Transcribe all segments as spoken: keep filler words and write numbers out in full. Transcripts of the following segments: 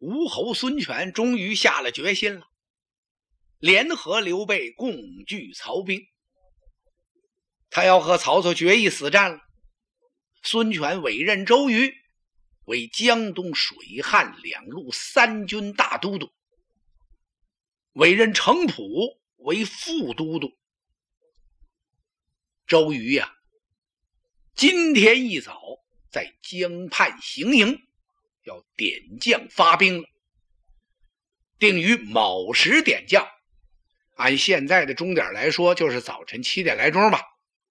吴侯孙权终于下了决心了，联合刘备共拒曹兵，他要和曹操决一死战了。孙权委任周瑜为江东水旱两路三军大都督，委任程普为副都督。周瑜呀、啊，今天一早在江畔行营，要点将发兵了，定于卯时点将，按现在的钟点来说，就是早晨七点来钟吧。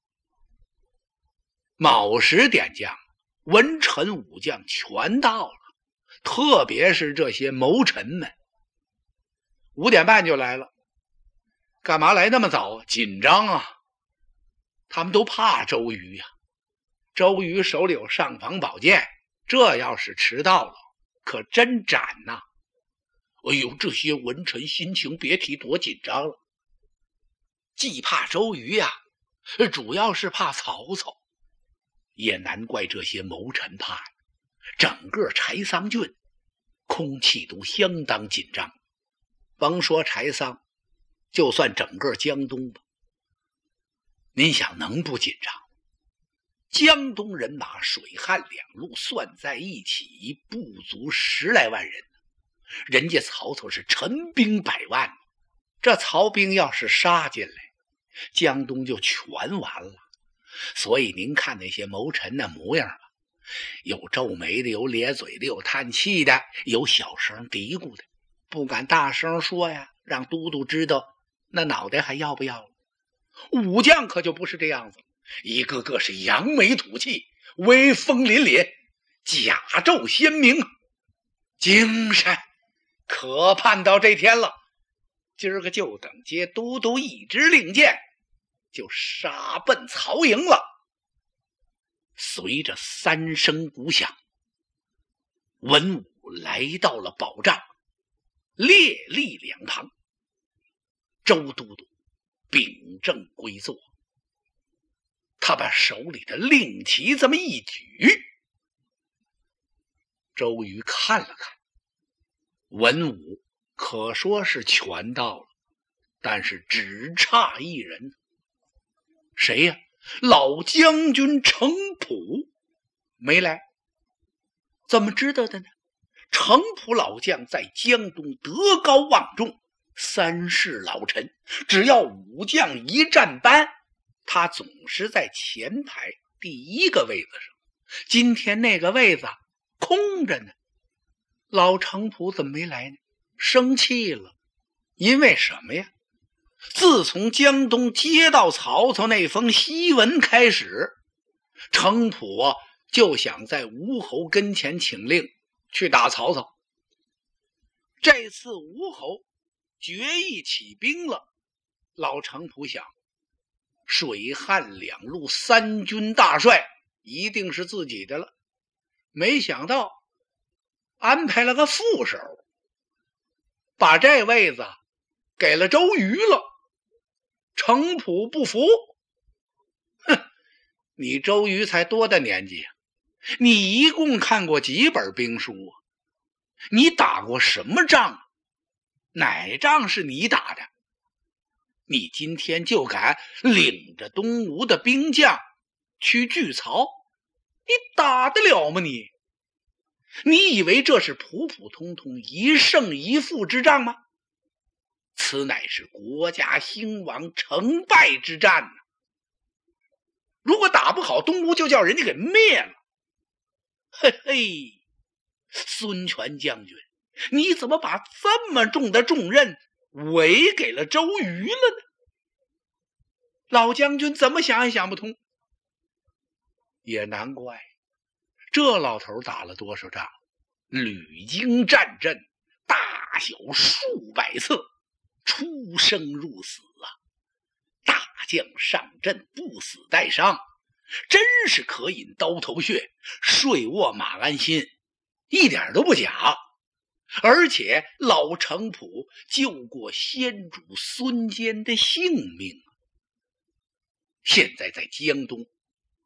卯时点将，文臣武将全到了，特别是这些谋臣们，五点半就来了。干嘛来那么早？紧张啊！他们都怕周瑜呀、啊。周瑜手里有尚方宝剑，这要是迟到了，可真斩呐、啊！哎呦，这些文臣心情别提多紧张了。既怕周瑜呀、啊，主要是怕曹操。也难怪这些谋臣怕，整个柴桑郡空气都相当紧张。甭说柴桑，就算整个江东吧，您想能不紧张？江东人马水旱两路算在一起，不足十来万人，人家曹操是陈兵百万，这曹兵要是杀进来，江东就全完了。所以您看那些谋臣的模样吧，有皱眉的，有咧嘴的，有叹气的，有小声嘀咕的，不敢大声说呀，让都督知道那脑袋还要不要了。武将可就不是这样子，一个个是扬眉吐气，威风凛凛，甲胄鲜明，精神。可盼到这天了，今儿个就等接都督一支令箭，就杀奔曹营了。随着三声鼓响，文武来到了保障，列立两旁。周都督秉正归坐，他把手里的令旗这么一举。周瑜看了看，文武可说是全到了，但是只差一人。谁呀？老将军程普没来。怎么知道的呢？程普老将在江东德高望重，三世老臣，只要武将一站班，他总是在前排第一个位子上。今天那个位子空着呢，老程普怎么没来呢？生气了。因为什么呀？自从江东接到曹操那封檄文开始，程普啊就想在吴侯跟前请令去打曹操。这次吴侯决意起兵了，老程普想，水旱两路三军大帅一定是自己的了，没想到安排了个副手，把这位子给了周瑜了。程普不服，哼，你周瑜才多大年纪啊？你一共看过几本兵书啊？你打过什么仗啊？哪仗是你打的？你今天就敢领着东吴的兵将去拒曹，你打得了吗你？你以为这是普普通通一胜一负之仗吗？此乃是国家兴亡成败之战呢、啊。如果打不好东吴，就叫人家给灭了。嘿嘿，孙权将军，你怎么把这么重的重任委给了周瑜了呢？老将军怎么想也想不通。也难怪，这老头打了多少仗，屡经战阵，大小数百次，出生入死啊！大将上阵不死带伤，真是可饮刀头血，睡卧马鞍心，一点都不假。而且老程普救过先主孙坚的性命，现在在江东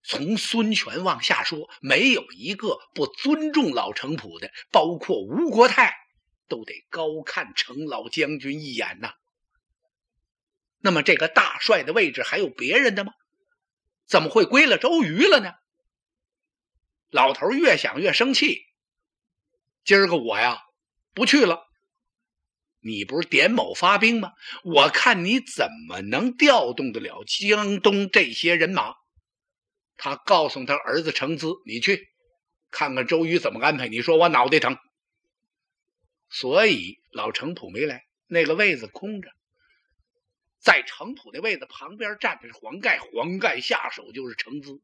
从孙权往下说，没有一个不尊重老程普的，包括吴国泰都得高看程老将军一眼呐。那么这个大帅的位置还有别人的吗？怎么会归了周瑜了呢？老头越想越生气，今儿个我呀不去了。你不是点某发兵吗？我看你怎么能调动得了江东这些人马。他告诉他儿子程咨，你去看看周瑜怎么安排，你说我脑袋疼。所以老程普没来，那个位子空着，在程普的位子旁边站着是黄盖，黄盖下手就是程咨。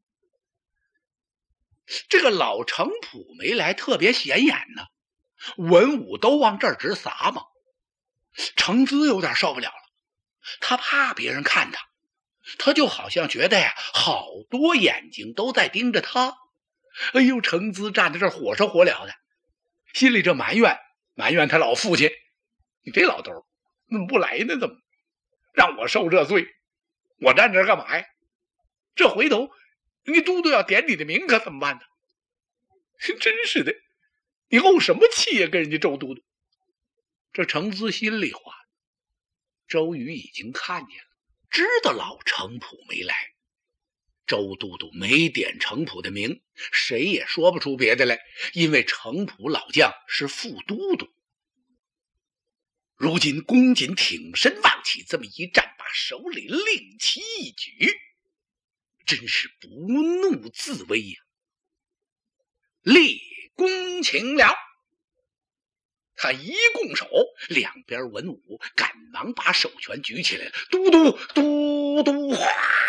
这个老程普没来特别显眼呢，文武都往这儿直撒嘛。程咨有点受不了了，他怕别人看他，他就好像觉得呀，好多眼睛都在盯着他。哎呦，程咨站在这儿火烧火燎的，心里这埋怨埋怨他老父亲，你这老头怎么不来呢？怎么让我受这罪？我站这儿干嘛呀？这回头你都督要点你的名，可怎么办呢？真是的，你怄什么气呀？跟人家周都督。这程咨心里话，周瑜已经看见了，知道老程普没来，周都督没点程普的名，谁也说不出别的来，因为程普老将是副都督。如今公瑾挺身望起，这么一战，把手里令旗一举，真是不怒自威呀、啊！立功请了。他一拱手，两边文武赶忙把手拳举起来了，嘟嘟嘟嘟哗！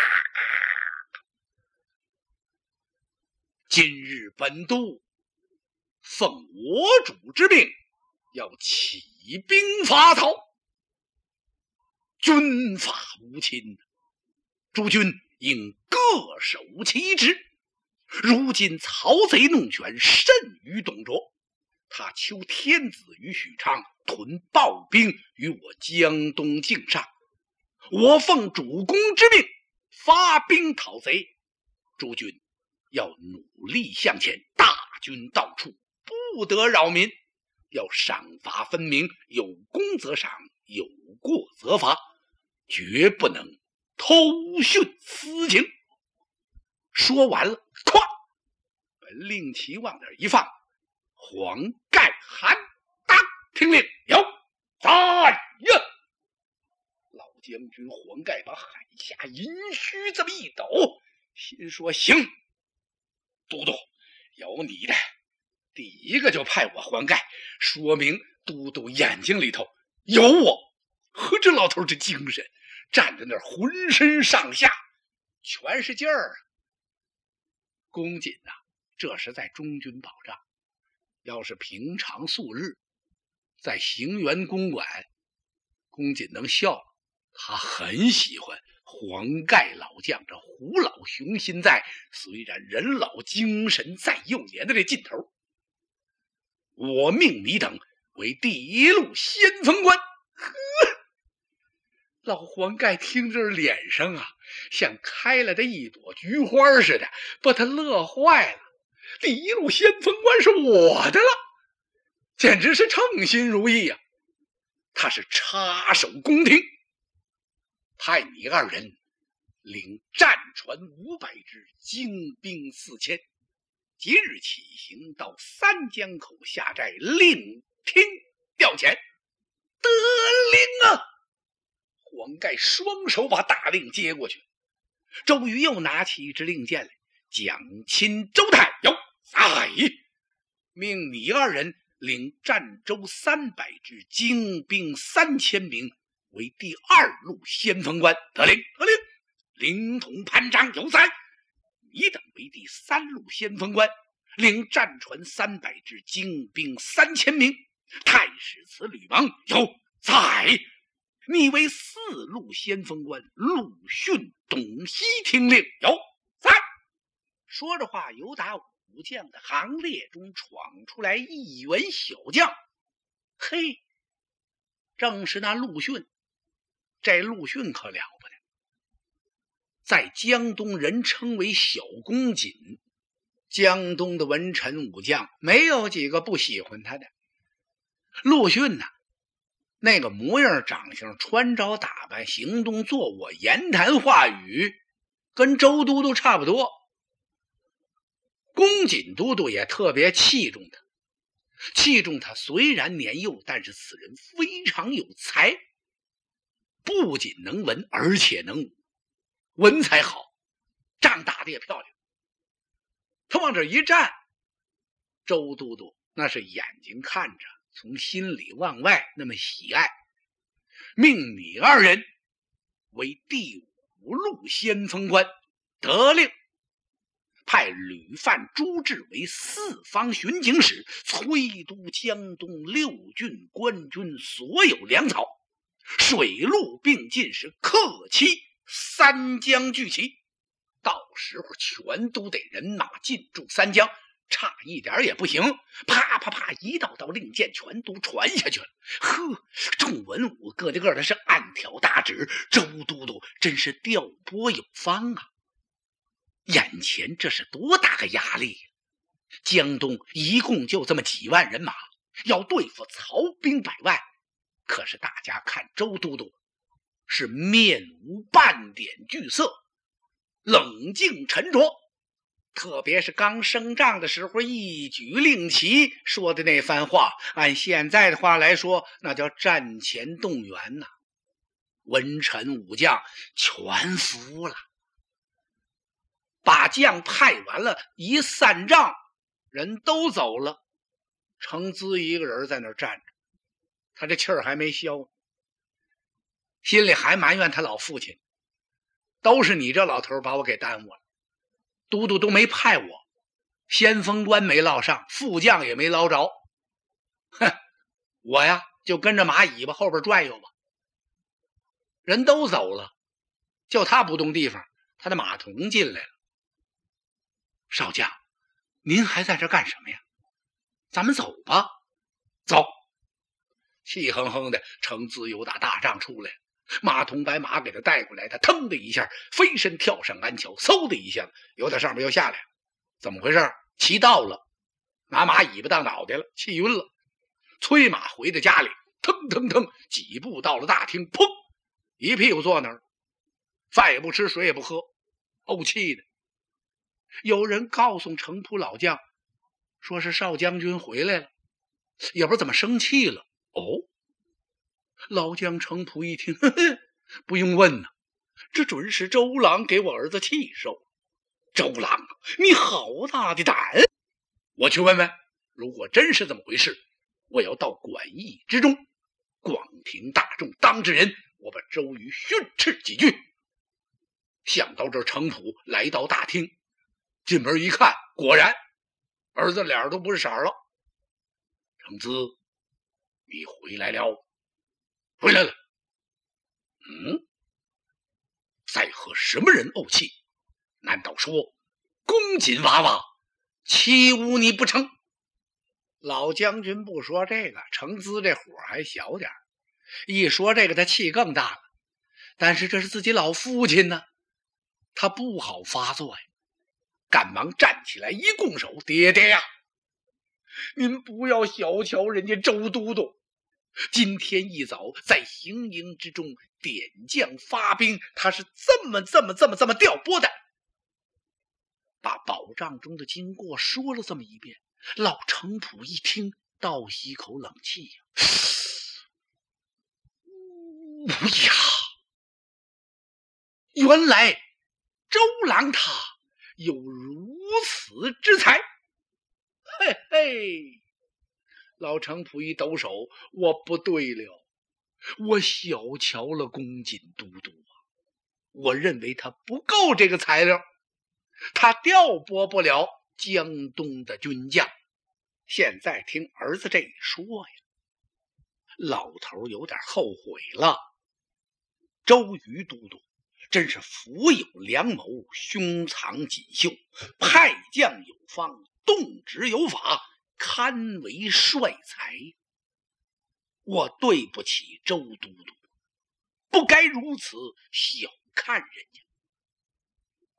今日本督奉我主之命，要起兵伐曹，军法无侵，诸军应各守其职。如今曹贼弄权，甚于董卓，他求天子于许昌，屯暴兵于我江东境上。我奉主公之命，发兵讨贼。诸军要努力向前，大军到处，不得扰民，要赏罚分明，有功则赏，有过则罚，绝不能偷徇私情。说完了，咵，把令旗往那一放，黄盖喊打听令，有在呀！老将军黄盖把海下银须这么一抖，心说行，都督有你的，第一个就派我黄盖，说明都督眼睛里头有我。和这老头这精神，站在那儿浑身上下全是劲儿啊！公瑾呐、啊，这是在中军保障。要是平常素日，在行辕公馆，公瑾能笑，他很喜欢黄盖老将这虎老雄心在，虽然人老精神在幼年的这劲头。我命你等为第一路先锋官。呵，老黄盖听着脸上啊，像开了的一朵菊花似的，把他乐坏了。第一路先锋官是我的了，简直是称心如意呀、啊！他是插手宫廷，派你二人领战船五百只，精兵四千，即日起行到三江口下寨，另听调遣。得令啊！黄盖双手把大令接过去。周瑜又拿起一支令箭来，蒋钦、周泰有在，命你二人领战州三百支，精兵三千名，为第二路先锋官。得令，得令。灵统、潘璋有在，你等为第三路先锋官，领战船三百支，精兵三千名。太史慈、吕蒙有在，你为四路先锋官，陆逊、董熙听令有在。说着话，由打武将的行列中闯出来一员小将，嘿，正是那陆逊。这陆逊可了不得， 在江东人称为小公瑾。江东的文臣武将没有几个不喜欢他的。陆逊呢，那个模样长相穿着打扮行动坐卧言谈话语跟周都督差不多。公瑾都督也特别器重他，器重他虽然年幼，但是此人非常有才，不仅能文而且能武，文才好，仗打的也漂亮。他往这一站，周都督那是眼睛看着，从心里往外那么喜爱，命你二人为第五路先锋官，得令派吕范、朱志为四方巡警使，催督江东六郡官军所有粮草，水陆并进，是克期三江聚齐。到时候全都得人马进驻三江，差一点也不行，啪啪啪，一道道令箭全都传下去了。呵，众文武个的个的是暗挑大指，周都督真是调拨有方啊！眼前这是多大个压力呀！江东一共就这么几万人马，要对付曹兵百万，可是大家看周都督是面无半点惧色，冷静沉着，特别是刚升帐的时候一举令旗说的那番话，按现在的话来说，那叫战前动员呐、啊！文臣武将全服了。把将派完了，一散帐，人都走了，程咨一个人在那儿站着，他这气儿还没消，心里还埋怨他老父亲，都是你这老头把我给耽误了，都督都没派我，先锋官没捞上，副将也没捞着，哼，我呀就跟着马尾巴后边转悠吧。人都走了，就他不动地方，他的马童进来了。少将，您还在这干什么呀？咱们走吧。走。气哼哼的，程咨由打大帐出来，马童把马给他带过来，他腾的一下飞身跳上鞍桥，嗖的一下由他上面又下来。怎么回事？骑到了，拿马尾巴当脑袋了，气晕了。催马回到家里，腾腾腾几步到了大厅，砰，一屁股坐那儿，饭也不吃，水也不喝，怄气的。有人告诉程普老将，说是少将军回来了，也不知怎么生气了。哦，老将程普一听，呵呵，不用问呢，这准是周郎给我儿子气受。周郎，你好大的胆！我去问问，如果真是这么回事，我要到馆驿之中，广庭大众当着人，我把周瑜训斥几句。想到这儿，程普来到大厅，进门一看，果然儿子脸都不是色了。程咨，你回来了？回来了。嗯，在和什么人怄气？难道说公瑾娃娃欺侮你不成？老将军不说这个，程咨这火还小点，一说这个他气更大了。但是这是自己老父亲呢，他不好发作呀，赶忙站起来一拱手，爹爹呀，您不要小瞧人家周都督，今天一早在行营之中点将发兵，他是这么这么这么这么调拨的。把宝帐中的经过说了这么一遍，老程普一听，倒吸一口冷气呀、哎呀，原来周郎他有如此之才。嘿嘿，老程普一抖手，我不对了，我小瞧了公瑾都督啊，我认为他不够这个材料，他调拨不了江东的军将。现在听儿子这一说呀，老头有点后悔了。周瑜都督真是福有良谋，胸藏锦绣，派将有方，动职有法，堪为帅才。我对不起周都督，不该如此小看人家。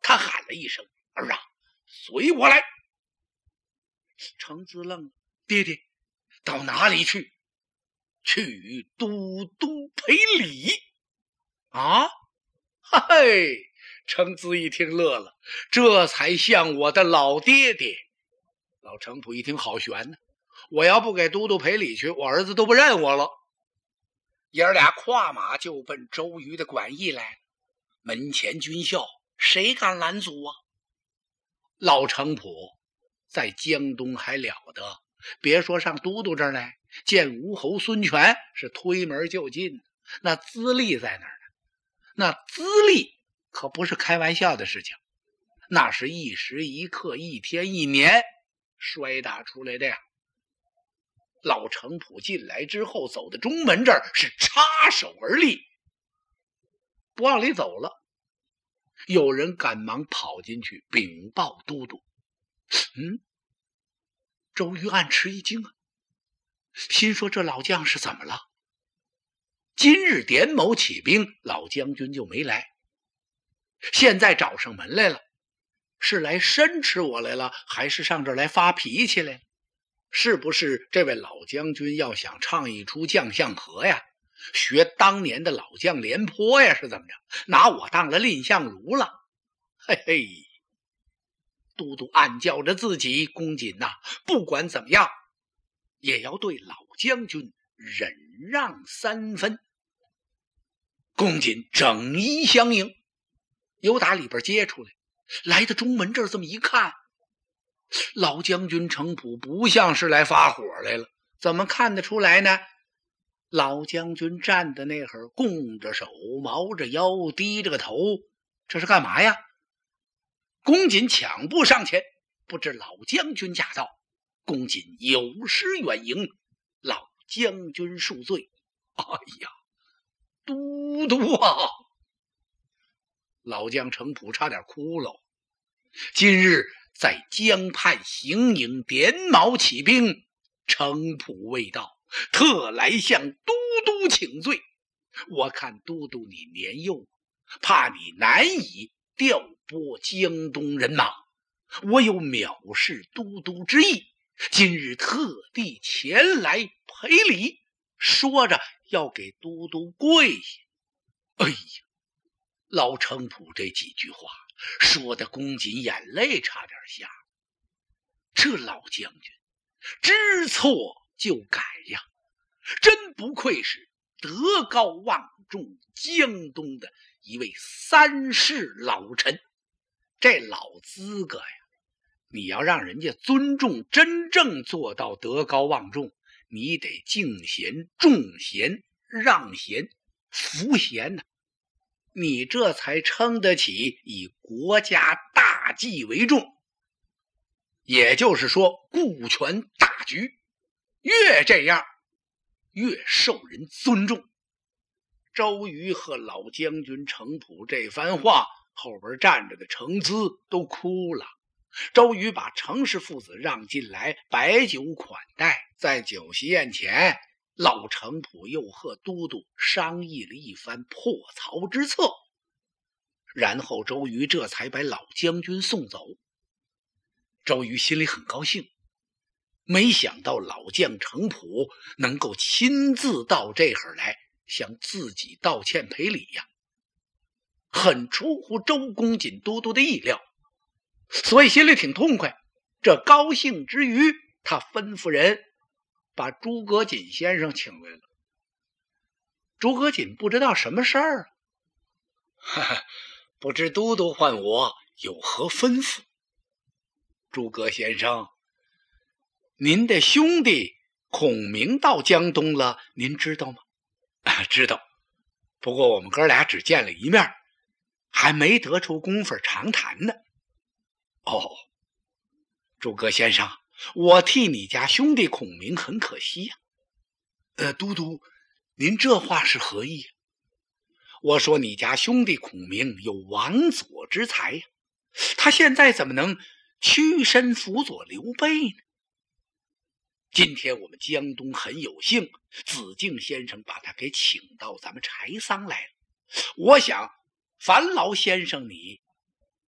他喊了一声：“儿啊，随我来！”程咨愣了：“爹爹，到哪里去？”“去与都督赔礼。”“啊？”“嘿！”程咨一听乐了，这才像我的老爹爹。老程普一听，好悬呢，我要不给都督赔礼去，我儿子都不认我了。爷儿俩跨马就奔周瑜的馆驿来了。门前军校，谁敢拦阻啊？老程普在江东还了得，别说上都督这儿来，见吴侯孙权是推门就进，那资历在哪儿呢？那资历可不是开玩笑的事情，那是一时一刻一天一年摔打出来的呀。老程普进来之后，走到中门这儿，是插手而立，不往里走了。有人赶忙跑进去禀报都督。嗯，周瑜暗吃一惊啊，心说这老将是怎么了？今日点某起兵，老将军就没来，现在找上门来了，是来申斥我来了，还是上这儿来发脾气来了？是不是这位老将军要想唱一出将相和呀，学当年的老将廉颇呀，是怎么着？拿我当了蔺相如了？嘿嘿！都督暗叫着自己，公瑾呐、啊，不管怎么样，也要对老将军忍让三分。公瑾整衣相迎，由打里边接出来，来到中门这儿，这么一看，老将军程普不像是来发火来了，怎么看得出来呢？老将军站在那会儿，弓着手，毛着腰，低着个头，这是干嘛呀？公瑾抢步上前，不知老将军驾到，公瑾有失远迎，老将军恕罪。哎呀，都督啊！老将程普差点哭了。今日在江畔行营点卯起兵，程普未到，特来向都督请罪。我看都督你年幼，怕你难以调拨江东人马，我有藐视都督之意，今日特地前来赔礼，说着要给都督跪下。哎呀，老程普这几句话说的公瑾眼泪差点下。这老将军知错就改呀，真不愧是德高望重江东的一位三世老臣。这老资格呀，你要让人家尊重，真正做到德高望重，你得敬贤重贤让贤服贤呢、啊，你这才称得起以国家大计为重。也就是说，顾全大局，越这样越受人尊重。周瑜和老将军程普这番话，后边站着的程咨都哭了。周瑜把程氏父子让进来，摆酒款待。在酒席宴前，老程普又和都督商议了一番破曹之策，然后周瑜这才把老将军送走。周瑜心里很高兴，没想到老将程普能够亲自到这会儿来向自己道歉赔礼呀，很出乎周公瑾都督的意料，所以心里挺痛快。这高兴之余，他吩咐人把诸葛瑾先生请来了。诸葛瑾不知道什么事儿，哈哈，不知都督唤我有何吩咐？诸葛先生，您的兄弟孔明到江东了，您知道吗？啊，知道，不过我们哥俩只见了一面，还没得出功夫长谈呢。哦，诸葛先生，我替你家兄弟孔明很可惜呀、啊。呃，都督，您这话是何意？我说你家兄弟孔明有王佐之才呀，他现在怎么能屈身辅佐刘备呢？今天我们江东很有幸，子敬先生把他给请到咱们柴桑来了。我想烦劳先生你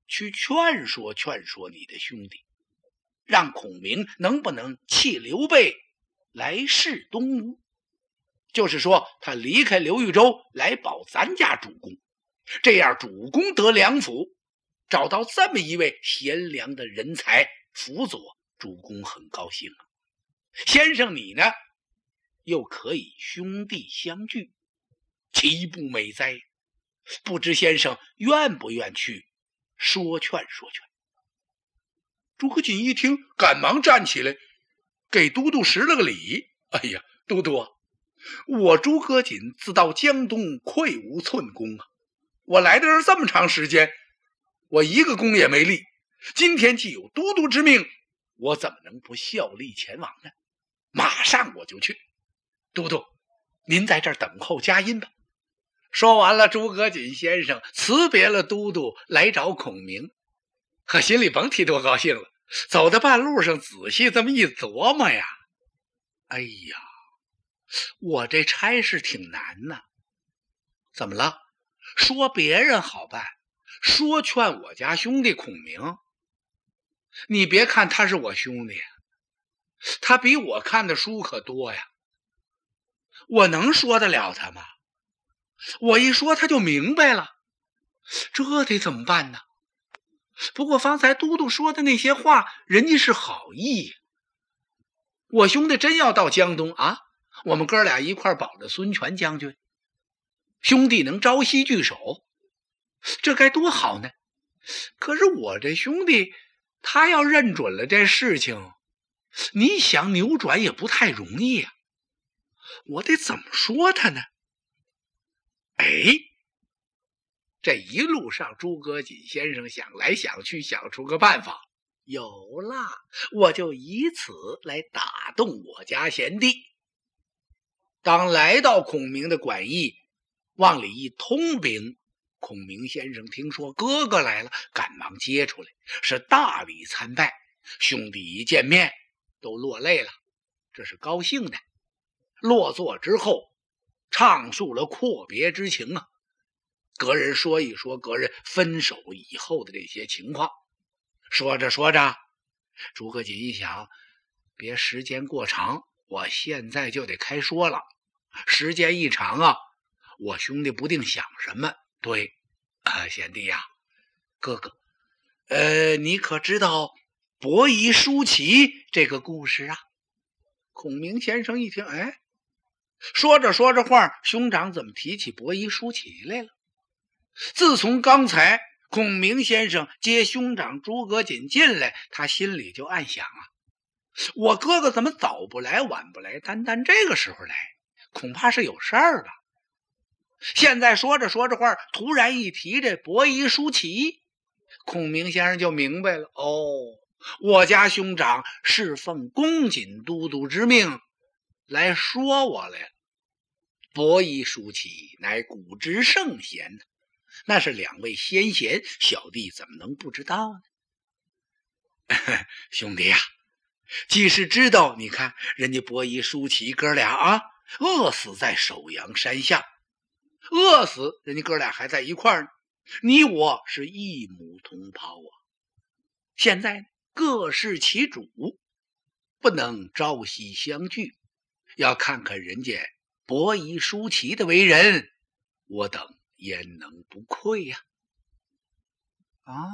去劝说劝说你的兄弟，让孔明能不能弃刘备来势东吴，就是说他离开刘豫州来保咱家主公，这样主公得良辅，找到这么一位贤良的人才辅佐，主公很高兴啊。先生你呢，又可以兄弟相聚，岂不美哉？不知先生愿不愿去说劝说劝？诸葛瑾一听，赶忙站起来，给都督施了个礼。哎呀，都督啊，我诸葛瑾自到江东愧无寸功啊！我来的是这么长时间，我一个功也没立。今天既有都督之命，我怎么能不效力前往呢？马上我就去。都督，您在这儿等候佳音吧。说完了，诸葛瑾先生辞别了都督，来找孔明。可心里甭提多高兴了，走到半路上仔细这么一琢磨呀，哎呀，我这差事挺难呐。怎么了？说别人好办，说劝我家兄弟孔明，你别看他是我兄弟，他比我看的书可多呀，我能说得了他吗？我一说他就明白了，这得怎么办呢？不过方才都督说的那些话，人家是好意，我兄弟真要到江东啊，我们哥俩一块保着孙权将军，兄弟能朝夕聚首，这该多好呢。可是我这兄弟他要认准了这事情，你想扭转也不太容易啊，我得怎么说他呢？哎，这一路上诸葛瑾先生想来想去，想出个办法，有啦，我就以此来打动我家贤弟。当来到孔明的馆驿，往里一通禀，孔明先生听说哥哥来了，赶忙接出来，是大礼参拜。兄弟一见面都落泪了，这是高兴的。落座之后，畅述了阔别之情啊，隔人说一说隔人分手以后的这些情况。说着说着，诸葛瑾一想，别时间过长，我现在就得开说了，时间一长啊，我兄弟不定想什么。对，啊，贤弟呀，哥哥，呃，你可知道伯夷叔齐这个故事啊？孔明先生一听，哎，说着说着话，兄长怎么提起伯夷叔齐来了？自从刚才孔明先生接兄长诸葛瑾进来，他心里就暗想啊，我哥哥怎么早不来晚不来，单单这个时候来，恐怕是有事儿吧。现在说着说着话，突然一提这伯夷叔齐，孔明先生就明白了，哦，我家兄长是奉公瑾都督之命来说我来了。伯夷叔齐乃古之圣贤，那是两位先贤，小弟怎么能不知道呢？兄弟呀、啊，既是知道，你看人家伯夷叔齐哥俩啊，饿死在首阳山下，饿死人家哥俩还在一块儿呢，你我是一母同胞啊。现在各事其主，不能朝夕相聚，要看看人家伯夷叔齐的为人，我等焉能不愧呀、啊？啊！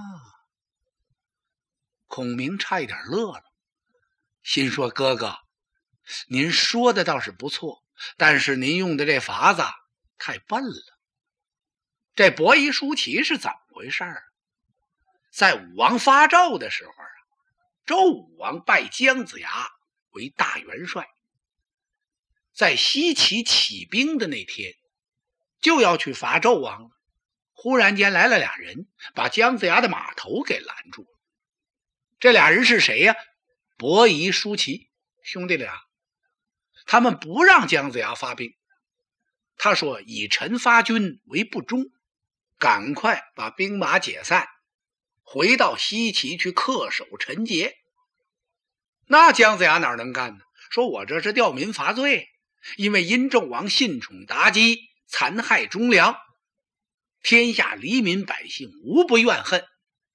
孔明差一点乐了，心说哥哥，您说的倒是不错，但是您用的这法子太笨了。这伯夷叔齐是怎么回事儿？在武王发纣的时候啊，周武王拜姜子牙为大元帅，在西岐起兵的那天，就要去伐纣王了。忽然间来了俩人，把姜子牙的马头给拦住了。这俩人是谁呀？伯夷叔齐兄弟俩。他们不让姜子牙发兵，他说以臣发军为不忠，赶快把兵马解散，回到西岐去恪守臣节。那姜子牙哪能干呢？说我这是吊民伐罪，因为殷纣王信宠妲己，残害忠良，天下黎民百姓无不怨恨，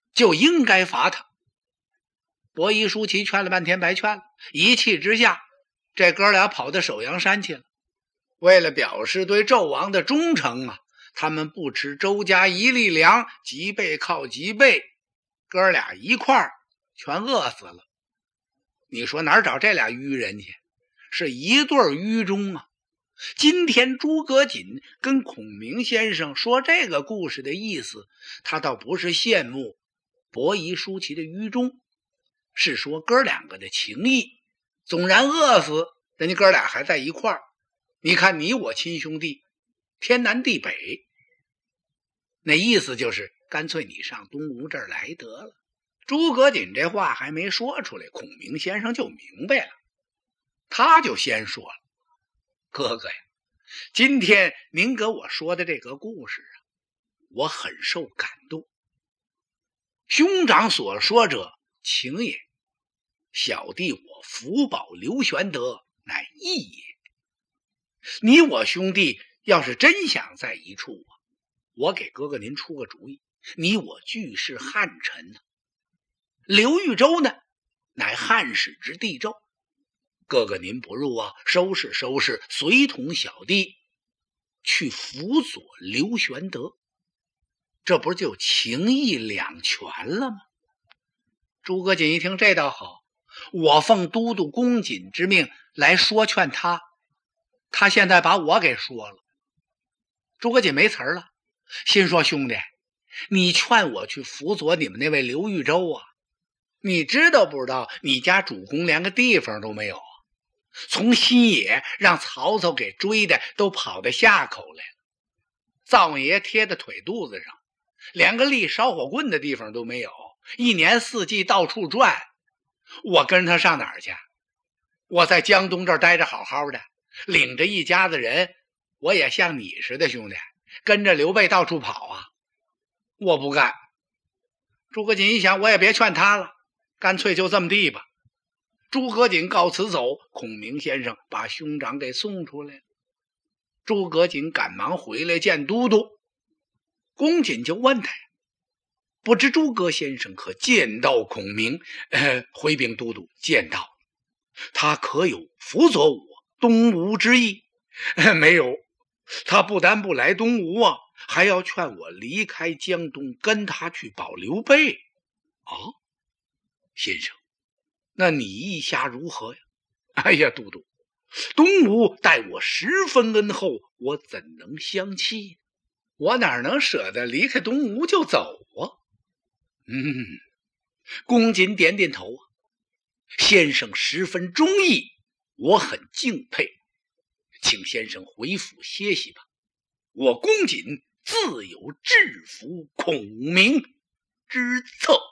就应该罚他。伯夷叔齐劝了半天白劝了，一气之下，这哥俩跑到首阳山去了。为了表示对纣王的忠诚啊，他们不吃周家一粒粮，脊背靠脊背，哥俩一块儿全饿死了。你说哪儿找这俩愚人去？是一对愚忠啊！今天诸葛瑾跟孔明先生说这个故事的意思，他倒不是羡慕伯夷叔齐的愚忠，是说哥两个的情谊。纵然饿死，人家哥俩还在一块儿。你看你我亲兄弟，天南地北，那意思就是干脆你上东吴这儿来得了。诸葛瑾这话还没说出来，孔明先生就明白了，他就先说了：哥哥呀，今天您给我说的这个故事啊，我很受感动。兄长所说者情也，小弟我福保刘玄德乃义也。你我兄弟要是真想在一处啊，我给哥哥您出个主意，你我俱是汉臣呢。刘豫州呢，乃汉室之地州。哥哥您不入啊，收拾收拾，随同小弟去辅佐刘玄德，这不就情义两全了吗？诸葛瑾一听这倒好，我奉都督公瑾之命来说劝他，他现在把我给说了。诸葛瑾没词儿了，心说兄弟，你劝我去辅佐你们那位刘豫州啊，你知道不知道你家主公连个地方都没有啊？从新野让曹操给追的都跑到下口来了，灶王爷贴在腿肚子上，连个立烧火棍的地方都没有，一年四季到处转。我跟他上哪儿去？我在江东这儿待着好好的，领着一家子人，我也像你似的兄弟，跟着刘备到处跑啊！我不干。诸葛瑾一想，我也别劝他了，干脆就这么地吧。诸葛瑾告辞走，孔明先生把兄长给送出来了。诸葛瑾赶忙回来见都督，公瑾就问他呀，不知诸葛先生可见到孔明？呃，回禀都督，见到。他可有辅佐我东吴之意？呃、没有。他不但不来东吴啊，还要劝我离开江东，跟他去保刘备。啊，先生，那你意下如何呀？哎呀，都督，东吴待我十分恩厚，我怎能相弃？我哪能舍得离开东吴就走啊？嗯，公瑾点点头啊，先生十分忠义，我很敬佩，请先生回府歇息吧。我公瑾自有制服孔明之策。